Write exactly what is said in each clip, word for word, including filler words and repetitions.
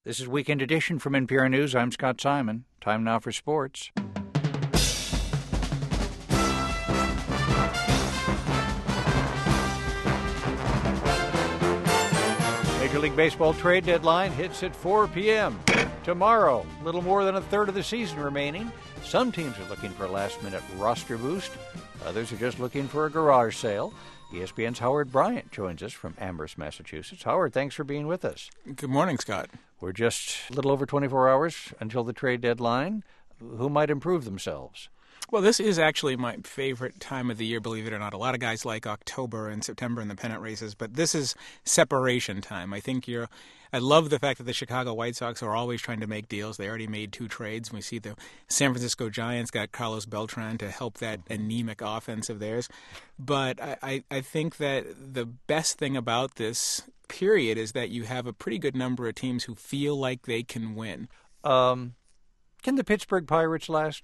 This is Weekend Edition from N P R News. I'm Scott Simon. Time now for sports. Major League Baseball trade deadline hits at four p.m. tomorrow. A little more than a third of the season remaining. Some teams are looking for a last-minute roster boost. Others are just looking for a garage sale. E S P N's Howard Bryant joins us from Amherst, Massachusetts. Howard, thanks for being with us. Good morning, Scott. We're just a little over twenty-four hours until the trade deadline. Who might improve themselves? Well, this is actually my favorite time of the year, believe it or not. A lot of guys like October and September in the pennant races, but this is separation time. I think you're I love the fact that the Chicago White Sox are always trying to make deals. They already made two trades. We see the San Francisco Giants got Carlos Beltran to help that anemic offense of theirs. But I, I, I think that the best thing about this period is that you have a pretty good number of teams who feel like they can win. Um, can the Pittsburgh Pirates last?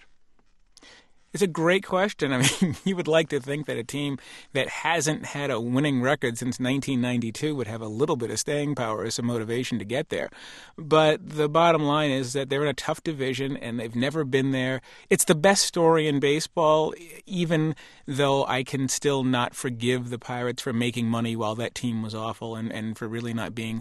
It's a great question. I mean, you would like to think that a team that hasn't had a winning record since nineteen ninety-two would have a little bit of staying power as some motivation to get there. But the bottom line is that they're in a tough division, and they've never been there. It's the best story in baseball, even though I can still not forgive the Pirates for making money while that team was awful and, and for really not being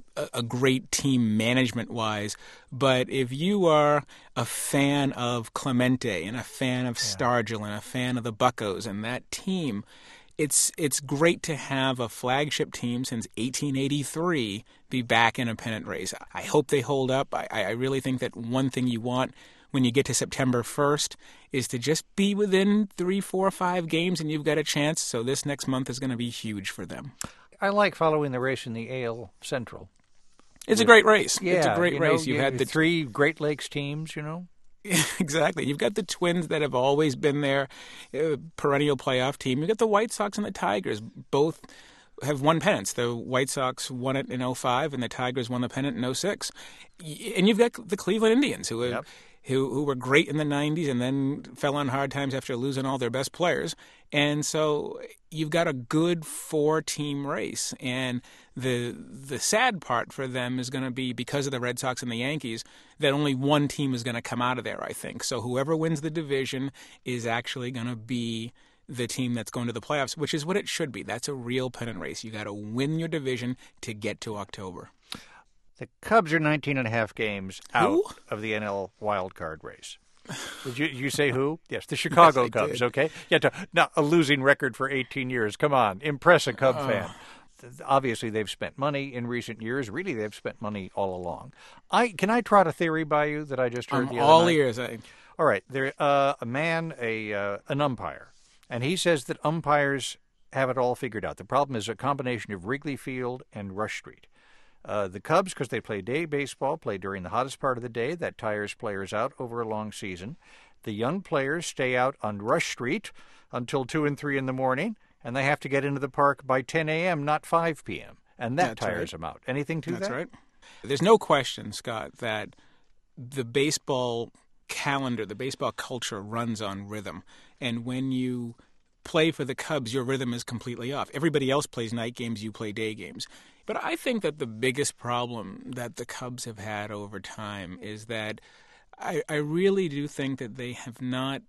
a great team management-wise. But if you are a fan of Clemente and a fan of Stargell and a fan of the Buccos and that team, it's it's great to have a flagship team since eighteen eighty-three be back in a pennant race. I hope they hold up. I, I really think that one thing you want when you get to September first is to just be within three, four, five games and you've got a chance. So this next month is going to be huge for them. I like following the race in the A L Central. It's a great race. Yeah, it's a great you race. Know, you had the three Great Lakes teams, you know. Exactly. You've got the Twins that have always been there, uh, perennial playoff team. You've got the White Sox and the Tigers. Both have won pennants. The White Sox won it in oh five, and the Tigers won the pennant in oh six. And you've got the Cleveland Indians, who have, yep. who who were great in the nineties and then fell on hard times after losing all their best players. And so you've got a good four-team race. And the the sad part for them is going to be, because of the Red Sox and the Yankees, that only one team is going to come out of there, I think. So whoever wins the division is actually going to be the team that's going to the playoffs, which is what it should be. That's a real pennant race. You got to win your division to get to October. The Cubs are nineteen and a half games out Who? of the N L wild card race. Did you, you say who? Yes, the Chicago yes, Cubs, did. okay? Yeah, to, not a losing record for eighteen years. Come on, impress a Cub uh. fan. Obviously, they've spent money in recent years. Really, they've spent money all along. I Can I trot a theory by you that I just heard I'm the other all night? ears. I... All right, there, uh, a man, a uh, an umpire, and he says that umpires have it all figured out. The problem is a combination of Wrigley Field and Rush Street. Uh, the Cubs, because they play day baseball, play during the hottest part of the day. That tires players out over a long season. The young players stay out on Rush Street until two and three in the morning, and they have to get into the park by ten a.m., not five p.m., and that That's tires right. them out. Anything to That's that? right. There's no question, Scott, that the baseball calendar, the baseball culture runs on rhythm. And when you play for the Cubs, your rhythm is completely off. Everybody else plays night games, you play day games. But I think that the biggest problem that the Cubs have had over time is that I, I really do think that they have not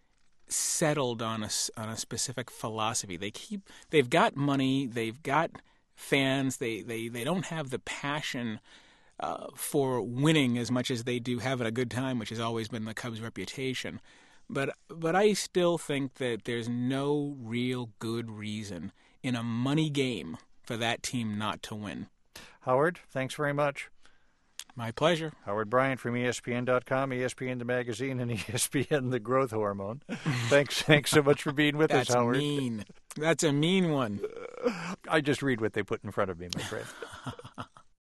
settled on a, on a specific philosophy. They keep, they've got money, they've got fans, they, they, they don't have the passion uh, for winning as much as they do having a good time, which has always been the Cubs' reputation. But but I still think that there's no real good reason in a money game for that team not to win. Howard, thanks very much. My pleasure. Howard Bryant from E S P N dot com, E S P N the magazine, and E S P N the growth hormone. Thanks thanks so much for being with That's us, Howard. That's mean. That's a mean one. I just read what they put in front of me, my friend.